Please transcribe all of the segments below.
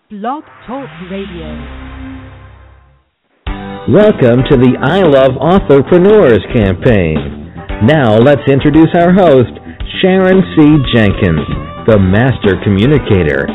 Blog Talk Radio. Welcome to the I Love Authorpreneurs campaign. Now let's introduce our host, Sharon C. Jenkins, the Master Communicator.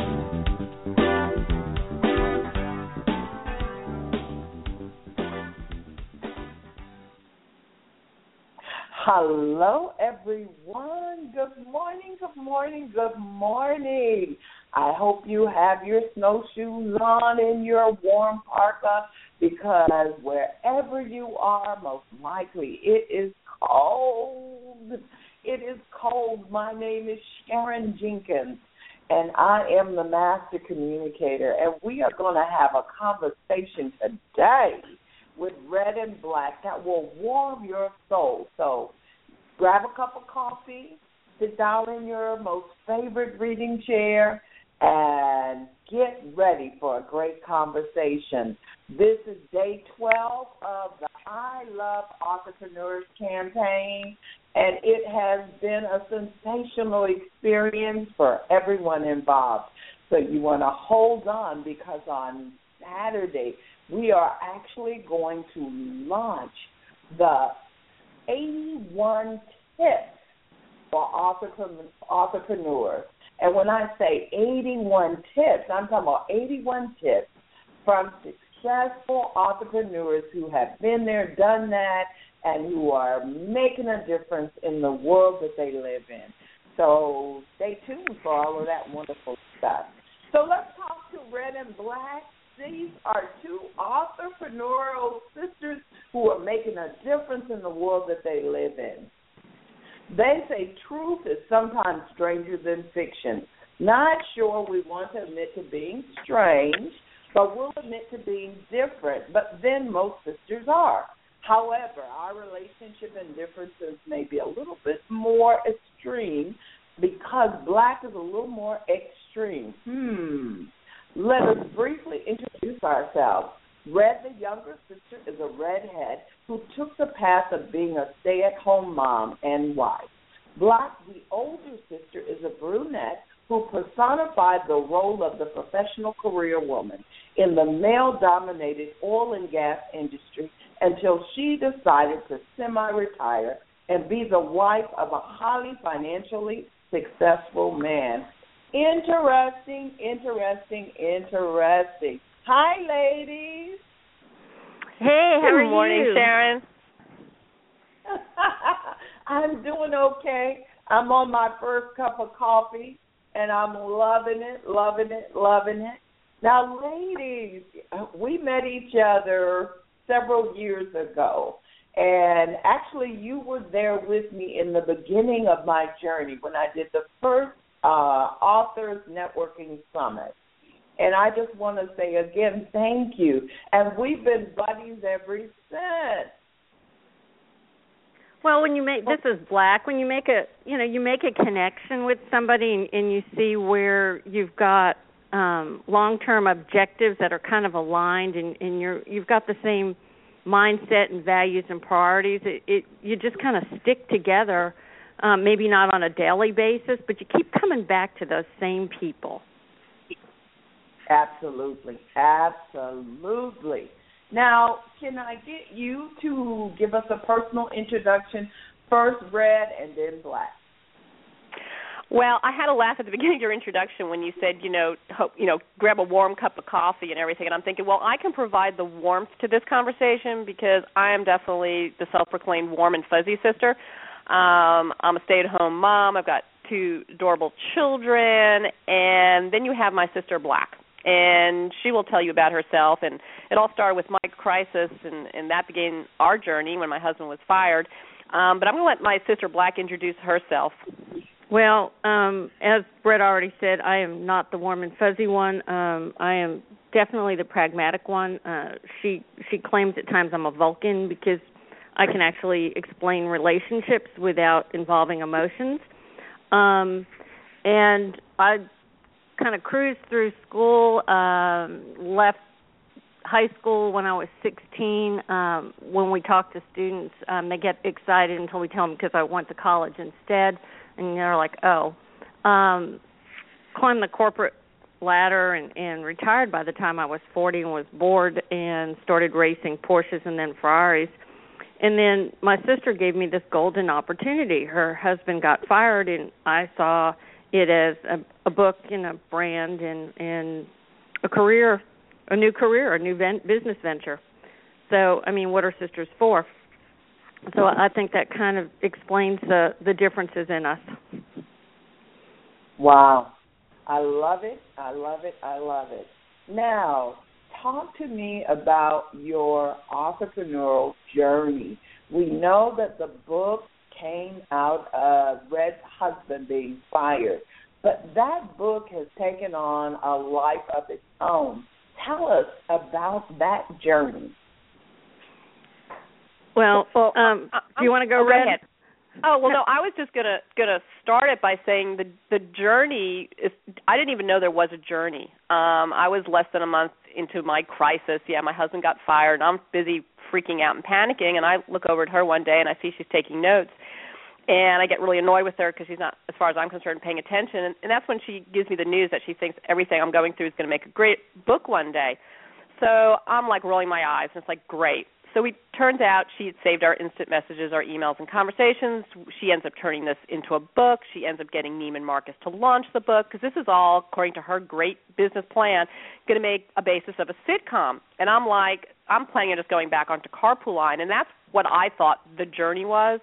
Hello, everyone. Good morning, good morning, good morning. I hope you have your snowshoes on and your warm parka, because wherever you are, most likely it is cold. It is cold. My name is Sharon Jenkins, and I am the Master Communicator, and we are going to have a conversation today with Red and Black that will warm your soul. So grab a cup of coffee, sit down in your most favorite reading chair, and get ready for a great conversation. This is day 12 of the I Love Authorpreneurs campaign, and it has been a sensational experience for everyone involved. So you want to hold on, because on Saturday we are actually going to launch the 81 tips for entrepreneurs. And when I say 81 tips, I'm talking about 81 tips from successful entrepreneurs who have been there, done that, and who are making a difference in the world that they live in. So stay tuned for all of that wonderful stuff. So let's talk to Red and Black. These are two entrepreneurial sisters who are making a difference in the world that they live in. They say truth is sometimes stranger than fiction. Not sure we want to admit to being strange, but we'll admit to being different. But then most sisters are. However, our relationship and differences may be a little bit more extreme, because Black is a little more extreme. Let us briefly introduce ourselves. Red, the younger sister, is a redhead who took the path of being a stay-at-home mom and wife. Black, the older sister, is a brunette who personified the role of the professional career woman in the male-dominated oil and gas industry until she decided to semi-retire and be the wife of a highly financially successful man. Interesting. Hi, ladies. Hey, how are you? Good morning, Sharon. I'm doing okay. I'm on my first cup of coffee, and I'm loving it. Now, ladies, we met each other several years ago, and actually you were there with me in the beginning of my journey when I did the first Authors Networking Summit. And I just want to say again, thank you. And we've been buddies ever since. Well, when you make, this is Black, when you make a connection with somebody and you see where you've got long-term objectives that are kind of aligned, and you've got the same mindset and values and priorities, you just kind of stick together. Maybe not on a daily basis, but you keep coming back to those same people. Absolutely. Now, can I get you to give us a personal introduction, first Red and then Black? Well, I had a laugh at the beginning of your introduction when you said, grab a warm cup of coffee and everything, and I'm thinking, well, I can provide the warmth to this conversation because I am definitely the self-proclaimed warm and fuzzy sister. I'm a stay-at-home mom. I've got two adorable children, and then you have my sister Black, and she will tell you about herself. And it all started with my crisis, and that began our journey when my husband was fired. But I'm going to let my sister Black introduce herself. Well, as Brett already said, I am not the warm and fuzzy one. I am definitely the pragmatic one. She claims at times I'm a Vulcan because I can actually explain relationships without involving emotions. And I kind of cruised through school, left high school when I was 16. When we talk to students, they get excited until we tell them because I went to college instead. And they're like, oh. Climbed the corporate ladder and retired by the time I was 40 and was bored and started racing Porsches and then Ferraris. And then my sister gave me this golden opportunity. Her husband got fired, and I saw it as a book and a brand and a career, a new business venture. So, I mean, what are sisters for? So I think that kind of explains the differences in us. Wow. I love it. I love it. I love it. Now, talk to me about your entrepreneurial journey. We know that the book came out of Red's husband being fired, but that book has taken on a life of its own. Tell us about that journey. Well, do you want to go, Red? Ahead. Oh, well, no, I was just gonna start it by saying the journey is. I didn't even know there was a journey. I was less than a month into my crisis. Yeah, my husband got fired, and I'm busy freaking out and panicking, and I look over at her one day, and I see she's taking notes, and I get really annoyed with her because she's not, as far as I'm concerned, paying attention, and that's when she gives me the news that she thinks everything I'm going through is going to make a great book one day. So I'm like rolling my eyes, and it's like, great. So it turns out she had saved our instant messages, our emails, and conversations. She ends up turning this into a book. She ends up getting Neiman Marcus to launch the book because this is all, according to her great business plan, going to make a basis of a sitcom. And I'm like, I'm planning on just going back onto Carpool Line, and that's what I thought the journey was.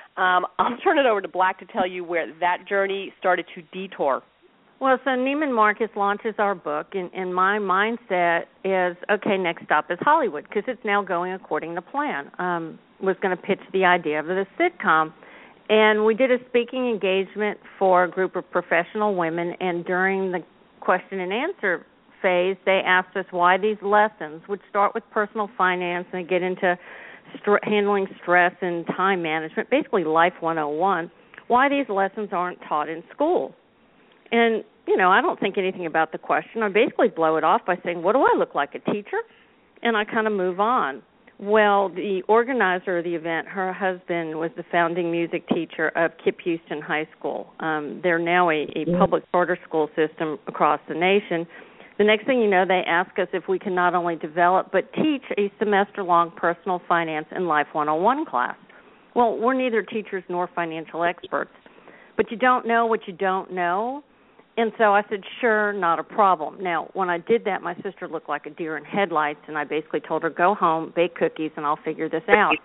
I'll turn it over to Black to tell you where that journey started to detour. Well, so Neiman Marcus launches our book, and my mindset is, okay, next stop is Hollywood, because it's now going according to plan. Was going to pitch the idea of the sitcom. And we did a speaking engagement for a group of professional women, and during the question and answer phase, they asked us why these lessons would start with personal finance and get into handling stress and time management, basically Life 101, why these lessons aren't taught in school. And, you know, I don't think anything about the question. I basically blow it off by saying, what do I look like, a teacher? And I kind of move on. Well, the organizer of the event, her husband was the founding music teacher of Kip Houston High School. They're now a public charter school system across the nation. The next thing you know, they ask us if we can not only develop but teach a semester-long personal finance and Life 101 class. Well, we're neither teachers nor financial experts, but you don't know what you don't know. And so I said, sure, not a problem. Now, when I did that, my sister looked like a deer in headlights, and I basically told her, go home, bake cookies, and I'll figure this out.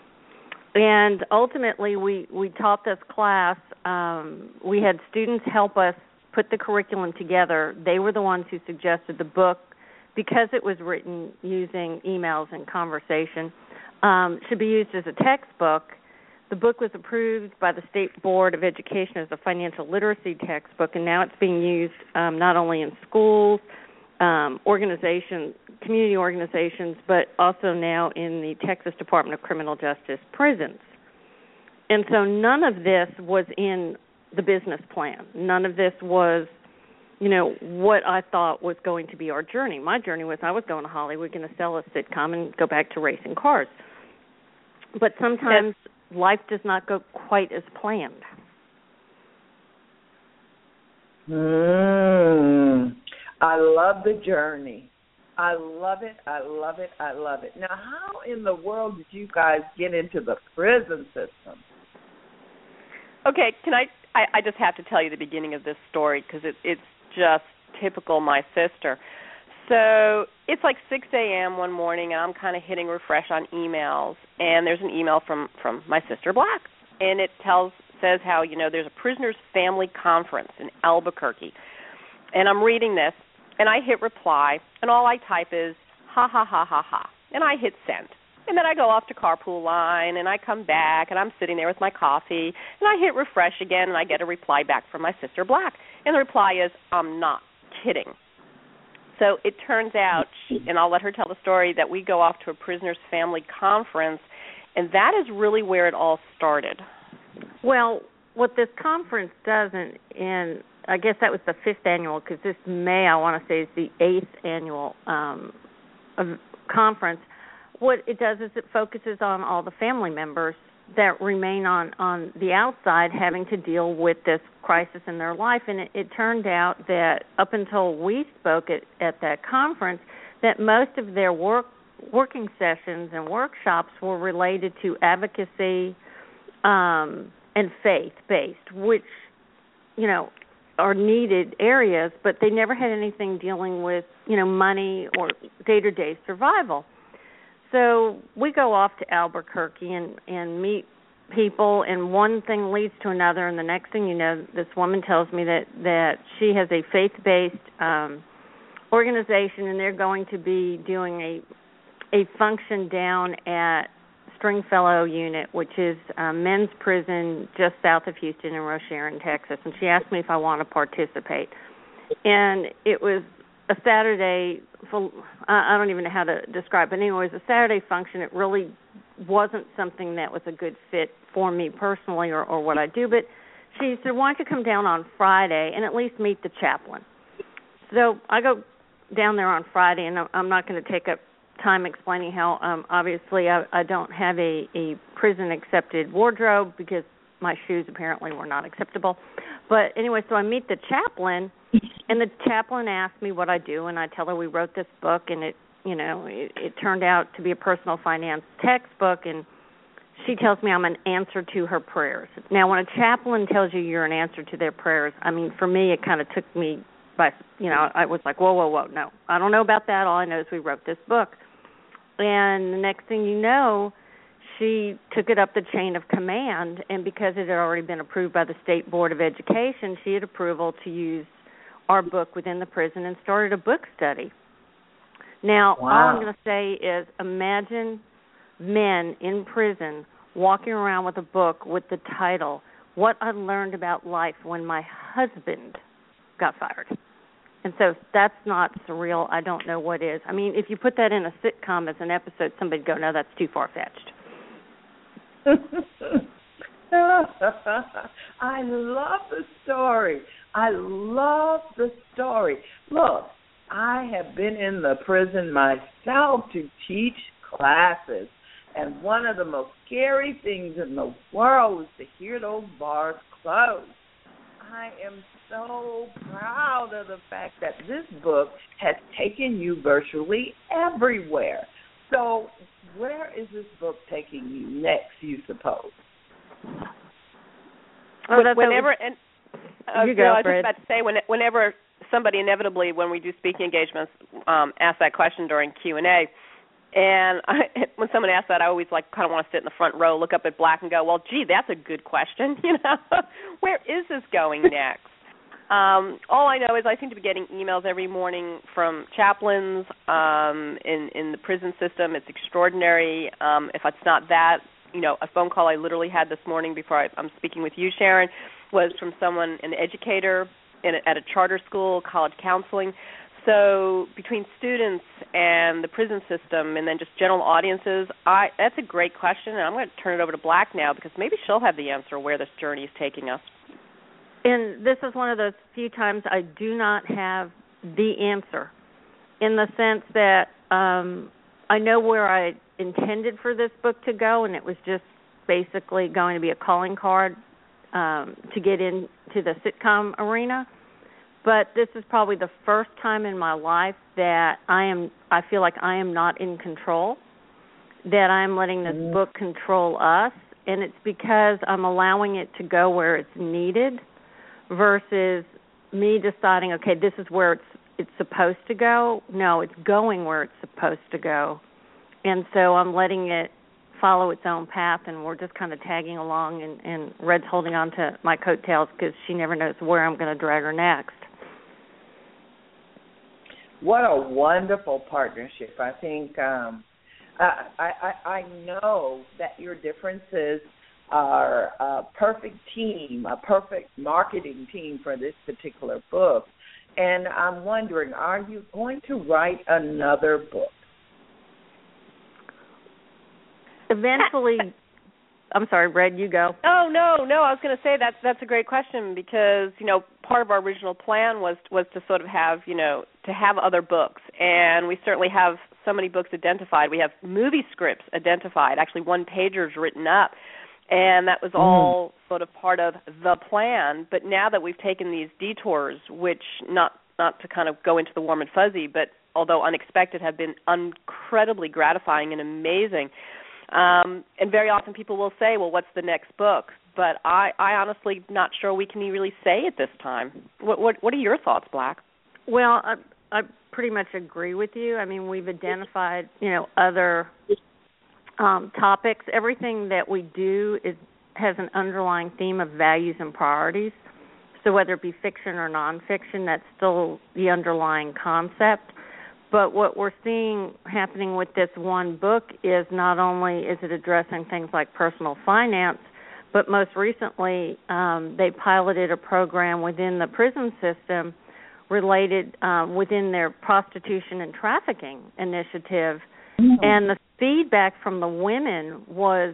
And ultimately, we taught this class. We had students help us put the curriculum together. They were the ones who suggested the book, because it was written using emails and conversation, should be used as a textbook. The book was approved by the State Board of Education as a financial literacy textbook, and now it's being used not only in schools, organizations, community organizations, but also now in the Texas Department of Criminal Justice prisons. And so none of this was in the business plan. None of this was, you know, what I thought was going to be our journey. My journey was I was going to Hollywood, going to sell a sitcom and go back to racing cars. But sometimes life does not go quite as planned. I love the journey. I love it. I love it. I love it. Now, how in the world did you guys get into the prison system? Okay, can I just have to tell you the beginning of this story because it's just typical my sister. So it's like 6 a.m. one morning, and I'm kind of hitting refresh on emails, and there's an email from my sister Black, and it says how, you know, there's a prisoners' family conference in Albuquerque, and I'm reading this, and I hit reply, and all I type is, ha, ha, ha, ha, ha, and I hit send. And then I go off to Carpool Line, and I come back, and I'm sitting there with my coffee, and I hit refresh again, and I get a reply back from my sister Black, and the reply is, I'm not kidding. So it turns out, and I'll let her tell the story, that we go off to a prisoners' family conference, and that is really where it all started. Well, what this conference does, and I guess that was the 5th annual, because this May, I want to say, is the 8th annual conference. What it does is it focuses on all the family members that remain on the outside having to deal with this crisis in their life. And it turned out that up until we spoke at that conference, that most of their working sessions and workshops were related to advocacy and faith-based, which, are needed areas, but they never had anything dealing with, money or day-to-day survival. So we go off to Albuquerque and meet people, and one thing leads to another, and the next thing you know, this woman tells me that she has a faith-based organization, and they're going to be doing a function down at Stringfellow Unit, which is a men's prison just south of Houston in Rocheron, Texas. And she asked me if I want to participate. And it was a Saturday, I don't even know how to describe it, but anyway, it was a Saturday function. It really wasn't something that was a good fit for me personally or what I do. But she said, why don't you come down on Friday and at least meet the chaplain? So I go down there on Friday, and I'm not going to take up time explaining how obviously I don't have a prison-accepted wardrobe because my shoes apparently were not acceptable. But anyway, so I meet the chaplain, and the chaplain asks me what I do, and I tell her we wrote this book, and it turned out to be a personal finance textbook, and she tells me I'm an answer to her prayers. Now, when a chaplain tells you you're an answer to their prayers, I mean, for me, it kind of took me by, I was like, whoa, no, I don't know about that. All I know is we wrote this book. And the next thing you know, she took it up the chain of command, and because it had already been approved by the State Board of Education, she had approval to use our book within the prison and started a book study. Now, wow. All I'm going to say is imagine men in prison walking around with a book with the title, What I Learned About Life When My Husband Got Fired. And so if that's not surreal, I don't know what is. I mean, if you put that in a sitcom as an episode, somebody'd go, no, that's too far-fetched. I love the story. Look, I have been in the prison myself to teach classes, and one of the most scary things in the world is to hear those bars close. I am so proud of the fact that this book has taken you virtually everywhere. So where is this book taking you next, you suppose? Whenever, and I was just about to say, whenever somebody inevitably, when we do speaking engagements, asks that question during Q&A, and when someone asks that, I always kind of want to sit in the front row, look up at Black, and go, well, gee, that's a good question. Where is this going next? All I know is I seem to be getting emails every morning from chaplains in the prison system. It's extraordinary. If it's not that, a phone call I literally had this morning before I'm speaking with you, Sharon, was from someone, an educator at a charter school, college counseling. So between students and the prison system and then just general audiences, that's a great question, and I'm going to turn it over to Black now because maybe she'll have the answer where this journey is taking us. And this is one of those few times I do not have the answer in the sense that I know where I intended for this book to go, and it was just basically going to be a calling card to get into the sitcom arena. But this is probably the first time in my life that I feel like I am not in control, that I'm letting this book control us, and it's because I'm allowing it to go where it's needed versus me deciding, okay, this is where it's supposed to go. No, it's going where it's supposed to go. And so I'm letting it follow its own path, and we're just kind of tagging along, and Red's holding on to my coattails because she never knows where I'm going to drag her next. What a wonderful partnership. I think I know that your differences are a perfect team, a perfect marketing team for this particular book. And I'm wondering, are you going to write another book? Eventually. I'm sorry, Red, you go. Oh, no. I was going to say that's a great question because, part of our original plan was to sort of have, to have other books. And we certainly have so many books identified. We have movie scripts identified, actually one-pagers written up. And that was all sort of part of the plan. But now that we've taken these detours, which not to kind of go into the warm and fuzzy, but although unexpected, have been incredibly gratifying and amazing. And very often people will say, well, what's the next book? But I honestly not sure we can really say at this time. What are your thoughts, Black? Well, I pretty much agree with you. I mean, we've identified, other topics. Everything that we do has an underlying theme of values and priorities. So whether it be fiction or nonfiction, that's still the underlying concept. But what we're seeing happening with this one book is not only is it addressing things like personal finance, but most recently they piloted a program within the prison system related within their prostitution and trafficking initiative. Mm-hmm. And the feedback from the women was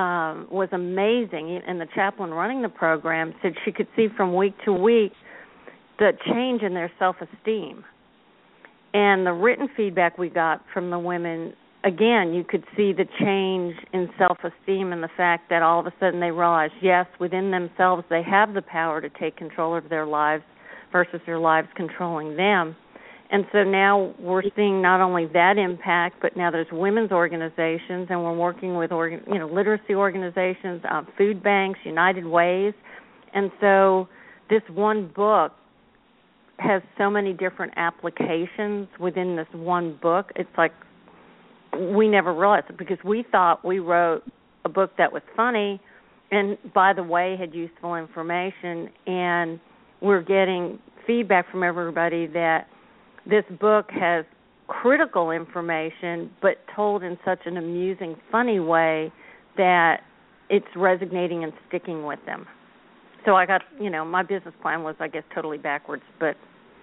amazing. And the chaplain running the program said she could see from week to week the change in their self-esteem. And the written feedback we got from the women, again, you could see the change in self-esteem and the fact that all of a sudden they realized, yes, within themselves they have the power to take control of their lives versus their lives controlling them. And so now we're seeing not only that impact, but now there's women's organizations, and we're working with literacy organizations, food banks, United Ways. And so this one book has so many different applications within this one book. It's like we never realized it because we thought we wrote a book that was funny and, by the way, had useful information, and we're getting feedback from everybody that this book has critical information but told in such an amusing, funny way that it's resonating and sticking with them. So I got, my business plan was, I guess, totally backwards, but,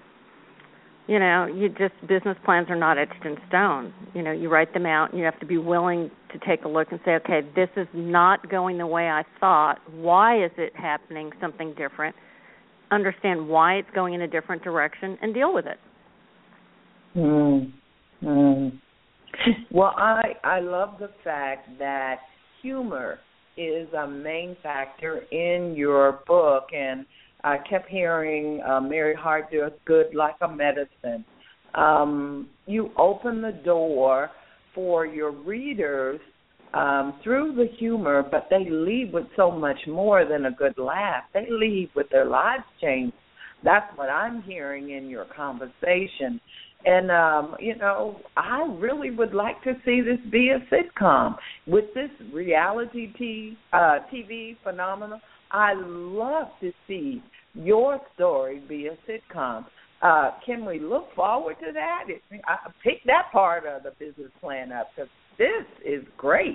business plans are not etched in stone. You write them out, and you have to be willing to take a look and say, okay, this is not going the way I thought. Why is it happening something different? Understand why it's going in a different direction and deal with it. Well, I love the fact that humor is a main factor in your book, and I kept hearing Mary Hart does good like a medicine. You open the door for your readers through the humor, but they leave with so much more than a good laugh. They leave with their lives changed. That's what I'm hearing in your conversation. And, I really would like to see this be a sitcom. With this reality TV phenomenon, I love to see your story be a sitcom. Can we look forward to that? I pick that part of the business plan up because this is great.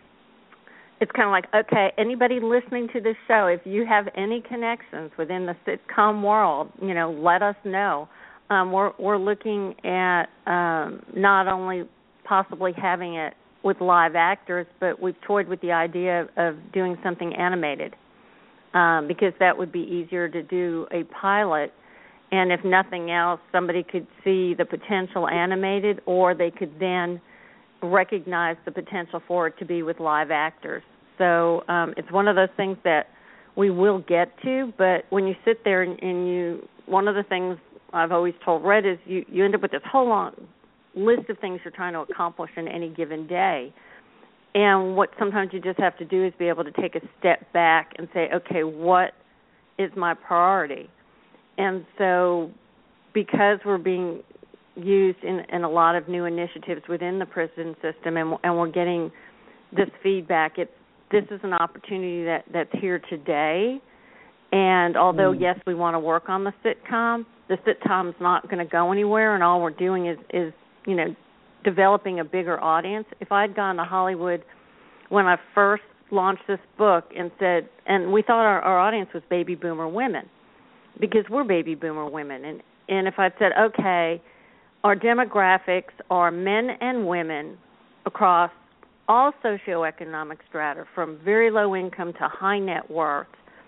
It's kind of like, okay, anybody listening to this show, if you have any connections within the sitcom world, let us know. We're looking at not only possibly having it with live actors, but we've toyed with the idea of doing something animated because that would be easier to do a pilot. And if nothing else, somebody could see the potential animated, or they could then recognize the potential for it to be with live actors. So it's one of those things that we will get to, but when you sit there and one of the things I've always told Red is you end up with this whole long list of things you're trying to accomplish in any given day. And what sometimes you just have to do is be able to take a step back and say, okay, what is my priority? And so because we're being used in a lot of new initiatives within the prison system and we're getting this feedback, this is an opportunity that's here today. And although, yes, we want to work on the sitcom's not going to go anywhere, and all we're doing is developing a bigger audience. If I had gone to Hollywood when I first launched this book and said, and we thought our audience was baby boomer women because we're baby boomer women. And if I'd said, okay, our demographics are men and women across all socioeconomic strata, from very low income to high net worth,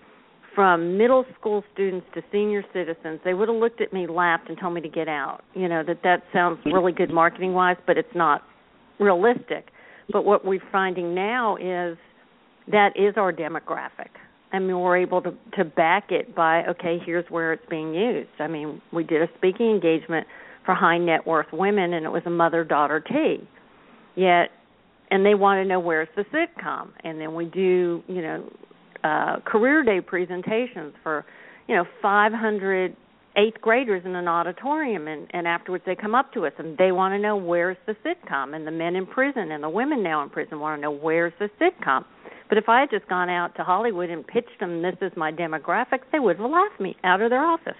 from middle school students to senior citizens, they would have looked at me, laughed, and told me to get out. That sounds really good marketing-wise, but it's not realistic. But what we're finding now is that is our demographic. I mean, we're able to back it by, okay, here's where it's being used. I mean, we did a speaking engagement for high net worth women, and it was a mother-daughter tea. And they want to know where's the sitcom. And then we do, career day presentations for, 500 eighth graders in an auditorium, and afterwards they come up to us and they want to know where's the sitcom, and the men in prison and the women now in prison want to know where's the sitcom. But if I had just gone out to Hollywood and pitched them, this is my demographics, they would have laughed me out of their office.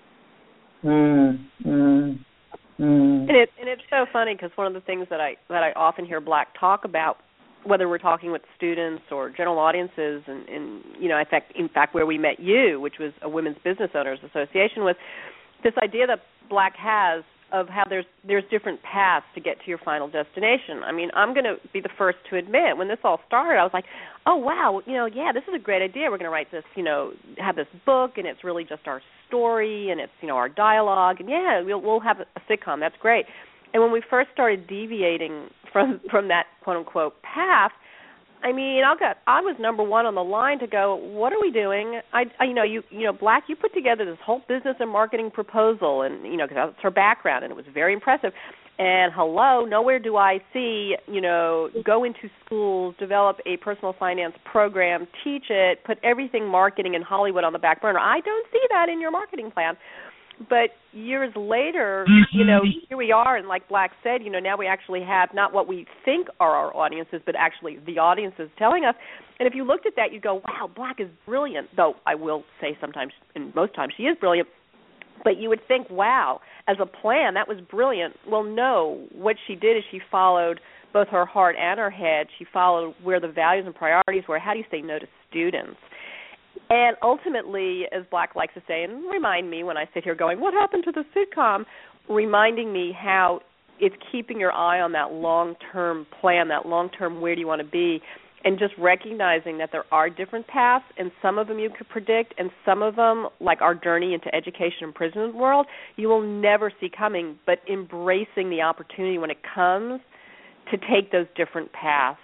And it's so funny because one of the things that I often hear Black talk about, whether we're talking with students or general audiences, and in fact, where we met you, which was a Women's Business Owners Association, was this idea that Black has of how there's different paths to get to your final destination. I mean, I'm going to be the first to admit, when this all started, I was like, oh, wow, this is a great idea. We're going to write this, have this book, and it's really just our story, and it's, our dialogue, and we'll have a sitcom. That's great. And when we first started deviating from that quote-unquote path, I mean, I was number one on the line to go, what are we doing? Black, you put together this whole business and marketing proposal, and, because that's her background, and it was very impressive. And hello, nowhere do I see, go into schools, develop a personal finance program, teach it, put everything marketing in Hollywood on the back burner. I don't see that in your marketing plan. But years later, here we are, and like Black said, now we actually have not what we think are our audiences, but actually the audiences telling us. And if you looked at that, you'd go, wow, Black is brilliant, though I will say sometimes, and most times she is brilliant. But you would think, wow, as a plan, that was brilliant. Well, no, what she did is she followed both her heart and her head. She followed where the values and priorities were. How do you say no to students? And ultimately, as Black likes to say, and remind me when I sit here going, what happened to the sitcom, reminding me how it's keeping your eye on that long-term plan, that long-term where do you want to be, and just recognizing that there are different paths, and some of them you could predict, and some of them, like our journey into education and prison world, you will never see coming, but embracing the opportunity when it comes to take those different paths.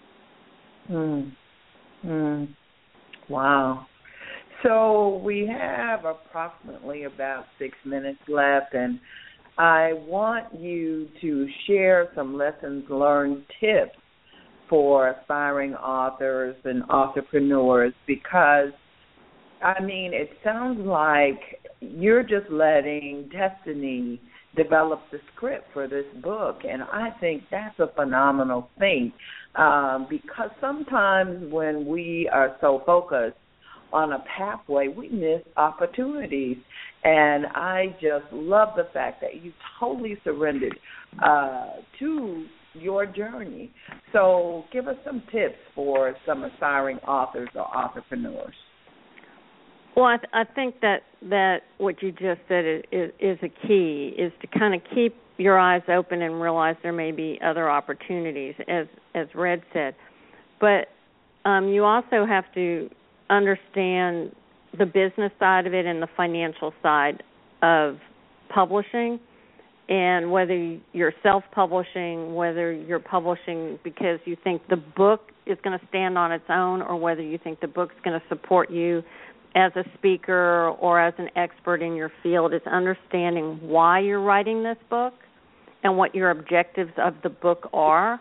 Wow. So we have approximately about 6 minutes left, and I want you to share some lessons learned tips for aspiring authors and entrepreneurs, because, I mean, it sounds like you're just letting destiny develop the script for this book, and I think that's a phenomenal thing, because sometimes when we are so focused on a pathway, we miss opportunities, and I just love the fact that you totally surrendered to your journey. So give us some tips for some aspiring authors or entrepreneurs. Well, I think that what you just said is a key, is to kind of keep your eyes open and realize there may be other opportunities, as Red said. But you also have to understand the business side of it and the financial side of publishing, and whether you're self-publishing, whether you're publishing because you think the book is going to stand on its own, or whether you think the book's going to support you as a speaker or as an expert in your field, is understanding why you're writing this book and what your objectives of the book are.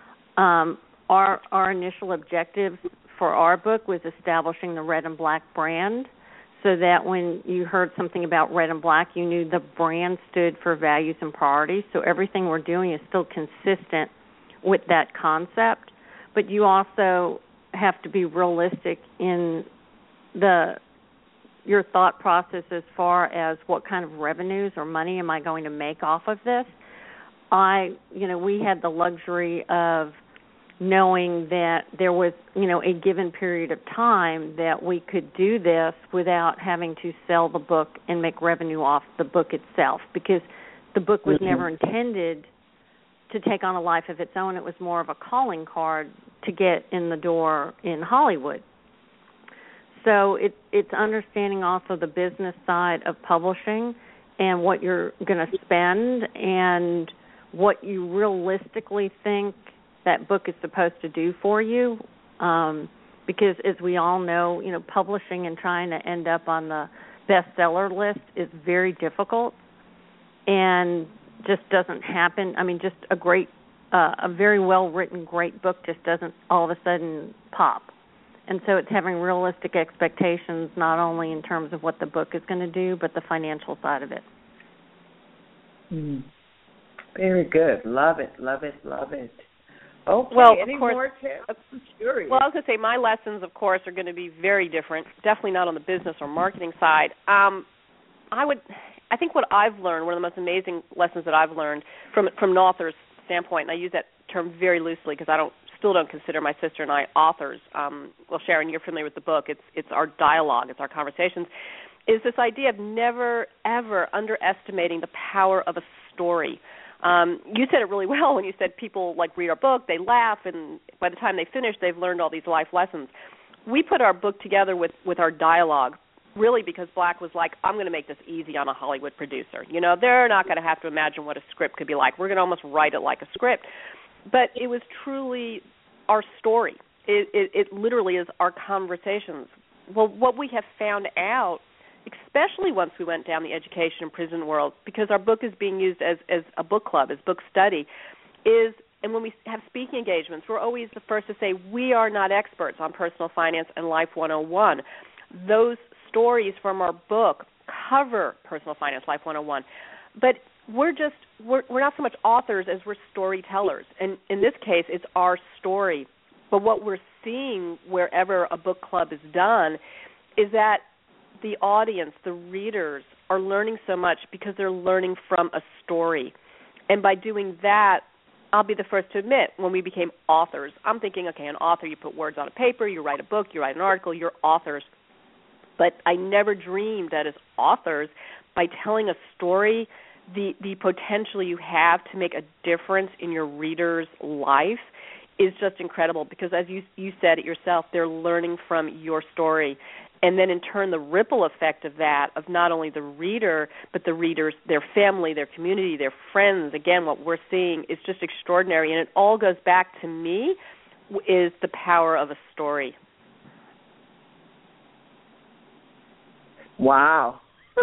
Our initial objectives for our book was establishing the Red and Black brand, so that when you heard something about Red and Black, you knew the brand stood for values and priorities. So everything we're doing is still consistent with that concept. But you also have to be realistic in your thought process as far as what kind of revenues or money am I going to make off of this. We had the luxury of knowing that there was, a given period of time that we could do this without having to sell the book and make revenue off the book itself, because the book was never intended to take on a life of its own. It was more of a calling card to get in the door in Hollywood. So it's understanding also the business side of publishing and what you're going to spend and what you realistically think that book is supposed to do for you. because as we all know, publishing and trying to end up on the bestseller list is very difficult and just doesn't happen. I mean, just a very well-written, great book just doesn't all of a sudden pop. And so it's having realistic expectations, not only in terms of what the book is going to do, but the financial side of it. Very good. Love it, love it, love it. Okay, well, any more tips? I'm curious. Well, I was going to say my lessons, of course, are going to be very different, definitely not on the business or marketing side. I think what I've learned, one of the most amazing lessons that I've learned from an author's standpoint, and I use that term very loosely because I still don't consider my sister and I authors. Well, Sharon, you're familiar with the book. It's our dialogue. It's our conversations. Is this idea of never, ever underestimating the power of a story. You said it really well when you said people read our book, they laugh, and by the time they finish, they've learned all these life lessons. We put our book together with our dialogue, really because Black was like, I'm going to make this easy on a Hollywood producer. They're not going to have to imagine what a script could be like. We're going to almost write it like a script. But it was truly our story. It literally is our conversations. Well, what we have found out, especially once we went down the education and prison world, because our book is being used as a book club, as book study, and when we have speaking engagements, we're always the first to say, we are not experts on personal finance and Life 101. Those stories from our book cover personal finance, Life 101. But we're not so much authors as we're storytellers. And in this case, it's our story. But what we're seeing wherever a book club is done is that the audience, the readers, are learning so much because they're learning from a story. And by doing that, I'll be the first to admit, when we became authors, I'm thinking, okay, an author, you put words on a paper, you write a book, you write an article, you're authors. But I never dreamed that as authors, by telling a story, the potential you have to make a difference in your reader's life is just incredible, because as you said it yourself, they're learning from your story. And then in turn, the ripple effect of that, of not only the reader, but the readers, their family, their community, their friends, again, what we're seeing is just extraordinary. And it all goes back, to me, is the power of a story. Wow.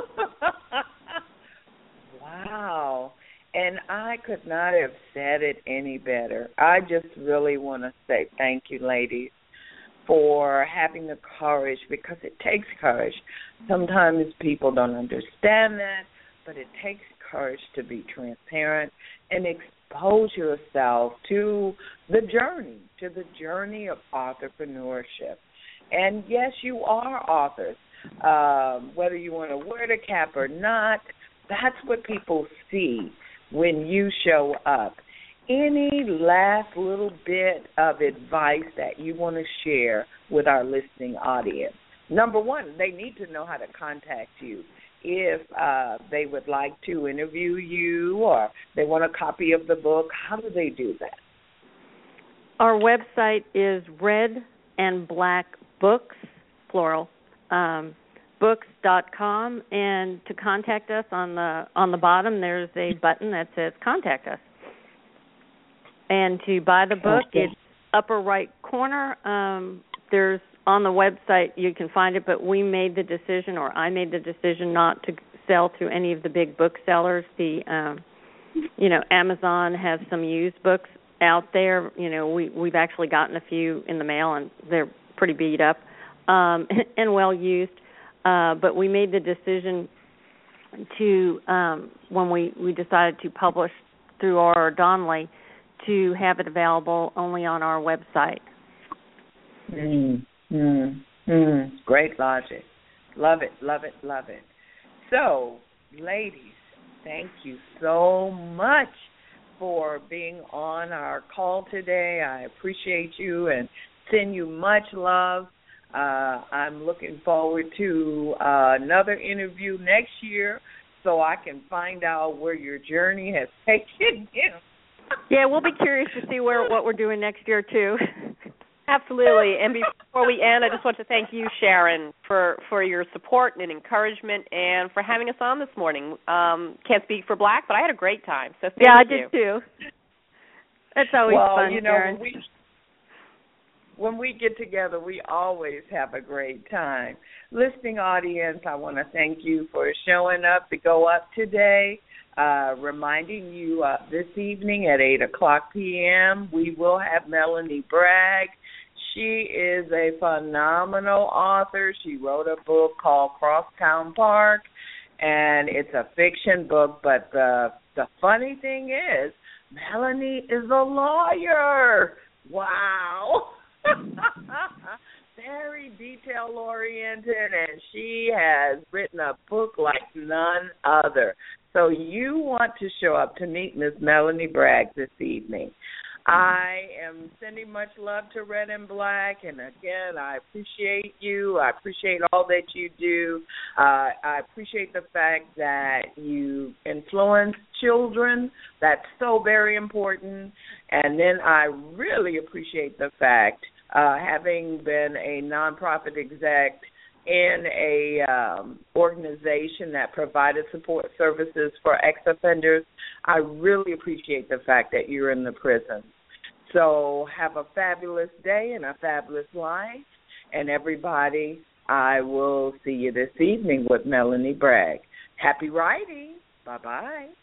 Wow. And I could not have said it any better. I just really want to say thank you, ladies, for having the courage, because it takes courage. Sometimes people don't understand that, but it takes courage to be transparent and expose yourself to the journey of entrepreneurship. And yes, you are authors. Whether you want to wear the cap or not, that's what people see when you show up. Any last little bit of advice that you want to share with our listening audience? Number one, they need to know how to contact you. If they would like to interview you or they want a copy of the book, how do they do that? Our website is Red and Black Books, plural, books.com, and to contact us on the bottom there's a button that says Contact Us. And to buy the book, it's upper right corner. There's on the website, you can find it, but I made the decision not to sell through any of the big booksellers. Amazon has some used books out there. We've actually gotten a few in the mail, and they're pretty beat up and well used. But we made the decision to, when we decided to publish through R.R. Donnelley, to have it available only on our website. Great logic. Love it, love it, love it. So, ladies, thank you so much for being on our call today. I appreciate you and send you much love. I'm looking forward to another interview next year so I can find out where your journey has taken you. Yeah, we'll be curious to see what we're doing next year, too. Absolutely. And before we end, I just want to thank you, Sharon, for your support and encouragement and for having us on this morning. Can't speak for Black, but I had a great time. So thank you. Yeah, I did, too. That's always fun, Sharon. when we get together, we always have a great time. Listening audience, I want to thank you for showing up to Go Up today. Reminding you this evening at 8 o'clock p.m., we will have Melanie Bragg. She is a phenomenal author. She wrote a book called Crosstown Park, and it's a fiction book, but the funny thing is, Melanie is a lawyer. Wow. Very detail-oriented, and she has written a book like none other. So you want to show up to meet Miss Melanie Bragg this evening. I am sending much love to Red and Black, and again, I appreciate you. I appreciate all that you do. I appreciate the fact that you influence children. That's so very important. And then I really appreciate the fact, having been a nonprofit exec in a organization that provided support services for ex-offenders, I really appreciate the fact that you're in the prison. So have a fabulous day and a fabulous life. And everybody, I will see you this evening with Melanie Bragg. Happy writing. Bye-bye.